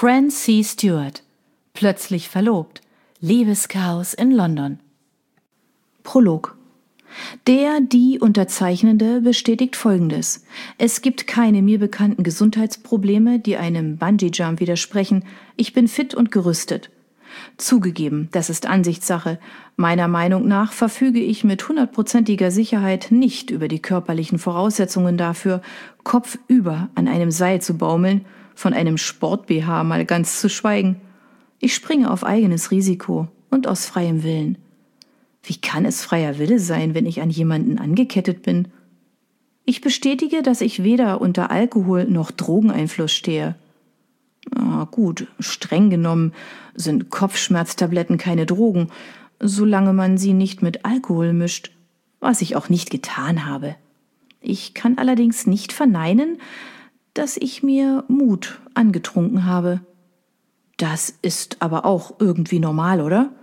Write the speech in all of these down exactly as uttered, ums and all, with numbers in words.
Frances C. Stewart. Plötzlich verlobt. Liebeschaos in London. Prolog. Der, die Unterzeichnende bestätigt Folgendes. Es gibt keine mir bekannten Gesundheitsprobleme, die einem Bungee-Jump widersprechen. Ich bin fit und gerüstet. Zugegeben, das ist Ansichtssache. Meiner Meinung nach verfüge ich mit hundertprozentiger Sicherheit nicht über die körperlichen Voraussetzungen dafür, kopfüber an einem Seil zu baumeln, von einem Sport-B H mal ganz zu schweigen. Ich springe auf eigenes Risiko und aus freiem Willen. Wie kann es freier Wille sein, wenn ich an jemanden angekettet bin? Ich bestätige, dass ich weder unter Alkohol- noch Drogeneinfluss stehe. Ah, gut, streng genommen sind Kopfschmerztabletten keine Drogen, solange man sie nicht mit Alkohol mischt, was ich auch nicht getan habe. Ich kann allerdings nicht verneinen, dass ich mir Mut angetrunken habe. Das ist aber auch irgendwie normal, oder?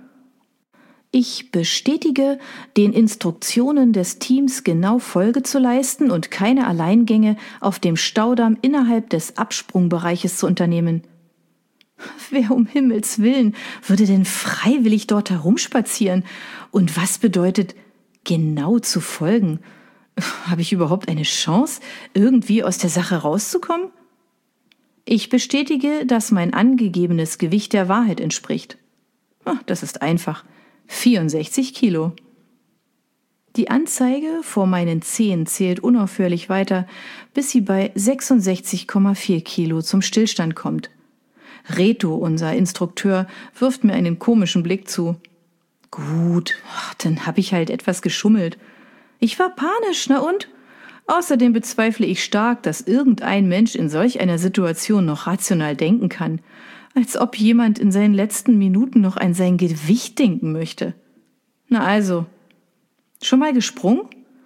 Ich bestätige, den Instruktionen des Teams genau Folge zu leisten und keine Alleingänge auf dem Staudamm innerhalb des Absprungbereiches zu unternehmen. Wer um Himmels Willen würde denn freiwillig dort herumspazieren? Und was bedeutet genau zu folgen? Habe ich überhaupt eine Chance, irgendwie aus der Sache rauszukommen? Ich bestätige, dass mein angegebenes Gewicht der Wahrheit entspricht. Das ist einfach. vierundsechzig Kilo. Die Anzeige vor meinen Zehen zählt unaufhörlich weiter, bis sie bei sechsundsechzig Komma vier Kilo zum Stillstand kommt. Reto, unser Instrukteur, wirft mir einen komischen Blick zu. Gut, dann habe ich halt etwas geschummelt. Ich war panisch, na und? Außerdem bezweifle ich stark, dass irgendein Mensch in solch einer Situation noch rational denken kann. Als ob jemand in seinen letzten Minuten noch an sein Gewicht denken möchte. Na also, schon mal gesprungen?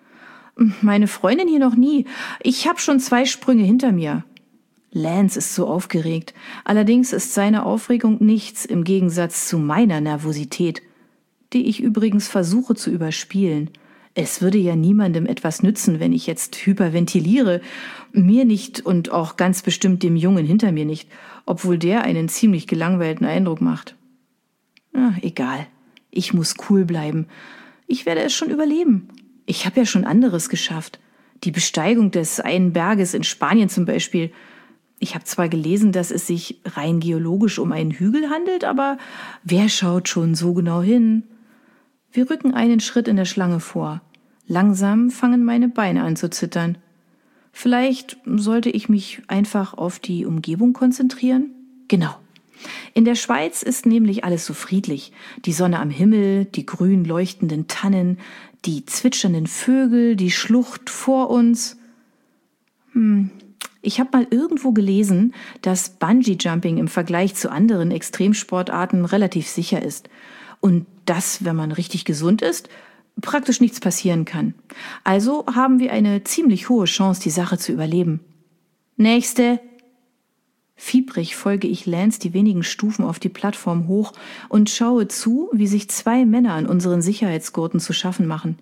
Meine Freundin hier noch nie. Ich habe schon zwei Sprünge hinter mir. Lance ist so aufgeregt. Allerdings ist seine Aufregung nichts im Gegensatz zu meiner Nervosität, die ich übrigens versuche zu überspielen. Es würde ja niemandem etwas nützen, wenn ich jetzt hyperventiliere. Mir nicht und auch ganz bestimmt dem Jungen hinter mir nicht, obwohl der einen ziemlich gelangweilten Eindruck macht. Ah, egal, ich muss cool bleiben. Ich werde es schon überleben. Ich habe ja schon anderes geschafft. Die Besteigung des einen Berges in Spanien zum Beispiel. Ich habe zwar gelesen, dass es sich rein geologisch um einen Hügel handelt, aber wer schaut schon so genau hin? Wir rücken einen Schritt in der Schlange vor. Langsam fangen meine Beine an zu zittern. Vielleicht sollte ich mich einfach auf die Umgebung konzentrieren? Genau. In der Schweiz ist nämlich alles so friedlich. Die Sonne am Himmel, die grün leuchtenden Tannen, die zwitschernden Vögel, die Schlucht vor uns. Hm. Ich habe mal irgendwo gelesen, dass Bungee-Jumping im Vergleich zu anderen Extremsportarten relativ sicher ist. Und dass, wenn man richtig gesund ist, praktisch nichts passieren kann. Also haben wir eine ziemlich hohe Chance, die Sache zu überleben. Nächste! Fiebrig folge ich Lance die wenigen Stufen auf die Plattform hoch und schaue zu, wie sich zwei Männer an unseren Sicherheitsgurten zu schaffen machen.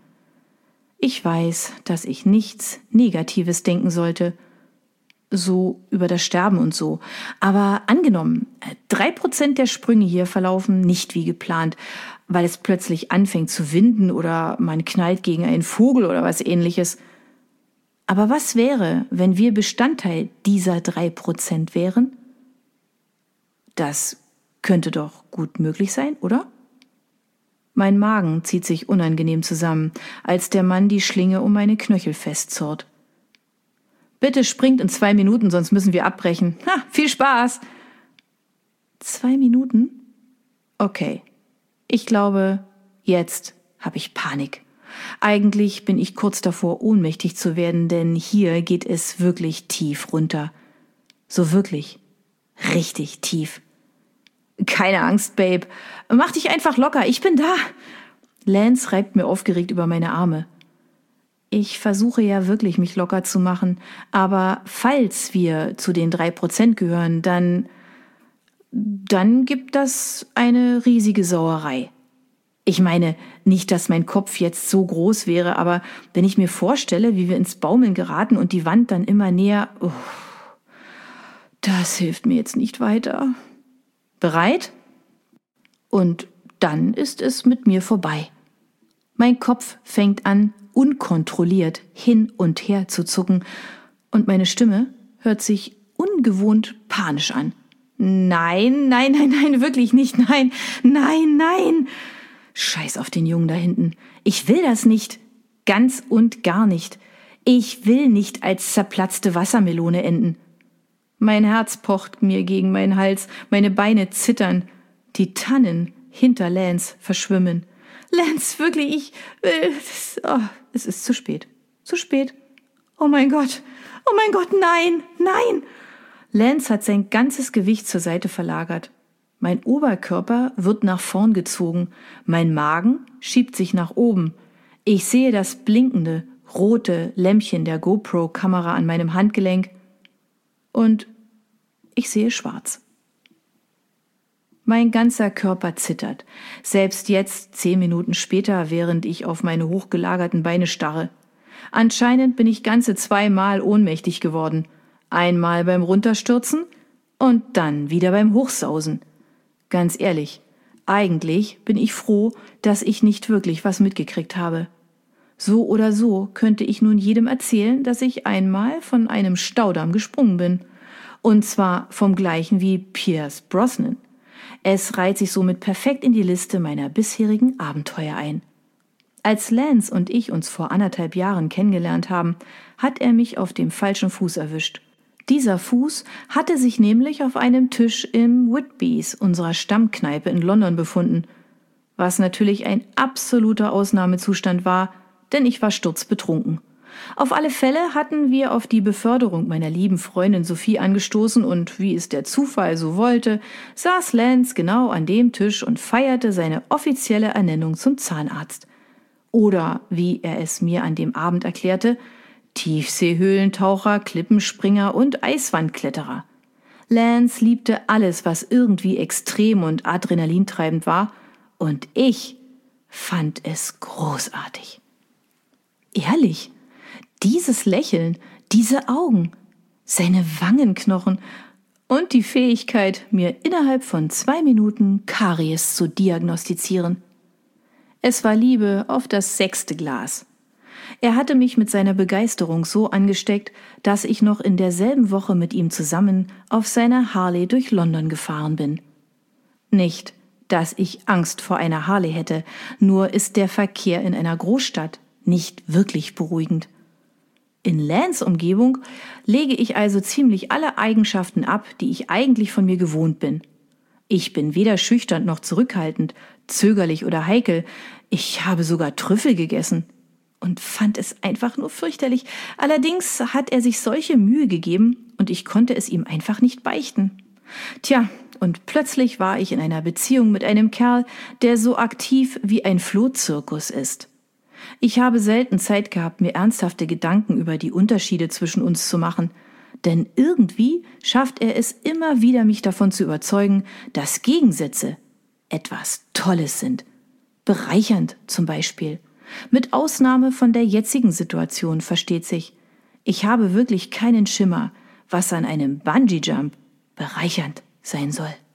Ich weiß, dass ich nichts Negatives denken sollte, so über das Sterben und so. Aber angenommen, drei Prozent der Sprünge hier verlaufen nicht wie geplant, weil es plötzlich anfängt zu winden oder man knallt gegen einen Vogel oder was Ähnliches. Aber was wäre, wenn wir Bestandteil dieser drei Prozent wären? Das könnte doch gut möglich sein, oder? Mein Magen zieht sich unangenehm zusammen, als der Mann die Schlinge um meine Knöchel festzurrt. Bitte springt in zwei Minuten, sonst müssen wir abbrechen. Ha, viel Spaß! Zwei Minuten? Okay. Ich glaube, jetzt habe ich Panik. Eigentlich bin ich kurz davor, ohnmächtig zu werden, denn hier geht es wirklich tief runter. So wirklich. Richtig tief. Keine Angst, Babe. Mach dich einfach locker, ich bin da. Lance reibt mir aufgeregt über meine Arme. Ich versuche ja wirklich, mich locker zu machen, aber falls wir zu den drei Prozent gehören, dann, dann gibt das eine riesige Sauerei. Ich meine, nicht, dass mein Kopf jetzt so groß wäre, aber wenn ich mir vorstelle, wie wir ins Baumeln geraten und die Wand dann immer näher, oh, Das hilft mir jetzt nicht weiter. Bereit? Und dann ist es mit mir vorbei. Mein Kopf fängt an, unkontrolliert hin und her zu zucken, und meine Stimme hört sich ungewohnt panisch an. Nein, nein, nein, nein, wirklich nicht, nein, nein, nein. Scheiß auf den Jungen da hinten. Ich will das nicht. Ganz und gar nicht. Ich will nicht als zerplatzte Wassermelone enden. Mein Herz pocht mir gegen meinen Hals, meine Beine zittern. Die Tannen hinter Lance verschwimmen. Lance, wirklich, ich will... Oh, es ist zu spät. Zu spät. Oh mein Gott. Oh mein Gott, nein, nein. Lance hat sein ganzes Gewicht zur Seite verlagert. Mein Oberkörper wird nach vorn gezogen. Mein Magen schiebt sich nach oben. Ich sehe das blinkende, rote Lämpchen der GoPro-Kamera an meinem Handgelenk. Und ich sehe schwarz. Mein ganzer Körper zittert, selbst jetzt, zehn Minuten später, während ich auf meine hochgelagerten Beine starre. Anscheinend bin ich ganze zweimal ohnmächtig geworden. Einmal beim Runterstürzen und dann wieder beim Hochsausen. Ganz ehrlich, eigentlich bin ich froh, dass ich nicht wirklich was mitgekriegt habe. So oder so könnte ich nun jedem erzählen, dass ich einmal von einem Staudamm gesprungen bin. Und zwar vom gleichen wie Pierce Brosnan. Es reiht sich somit perfekt in die Liste meiner bisherigen Abenteuer ein. Als Lance und ich uns vor anderthalb Jahren kennengelernt haben, hat er mich auf dem falschen Fuß erwischt. Dieser Fuß hatte sich nämlich auf einem Tisch im Whitby's, unserer Stammkneipe in London, befunden, was natürlich ein absoluter Ausnahmezustand war, denn ich war sturzbetrunken. Auf alle Fälle hatten wir auf die Beförderung meiner lieben Freundin Sophie angestoßen und, wie es der Zufall so wollte, saß Lance genau an dem Tisch und feierte seine offizielle Ernennung zum Zahnarzt. Oder, wie er es mir an dem Abend erklärte, Tiefseehöhlentaucher, Klippenspringer und Eiswandkletterer. Lance liebte alles, was irgendwie extrem und adrenalintreibend war, und ich fand es großartig. Ehrlich, dieses Lächeln, diese Augen, seine Wangenknochen und die Fähigkeit, mir innerhalb von zwei Minuten Karies zu diagnostizieren. Es war Liebe auf das sechste Glas. Er hatte mich mit seiner Begeisterung so angesteckt, dass ich noch in derselben Woche mit ihm zusammen auf seiner Harley durch London gefahren bin. Nicht, dass ich Angst vor einer Harley hätte, nur ist der Verkehr in einer Großstadt nicht wirklich beruhigend. In Lance' Umgebung lege ich also ziemlich alle Eigenschaften ab, die ich eigentlich von mir gewohnt bin. Ich bin weder schüchtern noch zurückhaltend, zögerlich oder heikel. Ich habe sogar Trüffel gegessen und fand es einfach nur fürchterlich. Allerdings hat er sich solche Mühe gegeben und ich konnte es ihm einfach nicht beichten. Tja, und plötzlich war ich in einer Beziehung mit einem Kerl, der so aktiv wie ein Flohzirkus ist. Ich habe selten Zeit gehabt, mir ernsthafte Gedanken über die Unterschiede zwischen uns zu machen, denn irgendwie schafft er es immer wieder, mich davon zu überzeugen, dass Gegensätze etwas Tolles sind. Bereichernd zum Beispiel. Mit Ausnahme von der jetzigen Situation, versteht sich. Ich habe wirklich keinen Schimmer, was an einem Bungee-Jump bereichernd sein soll.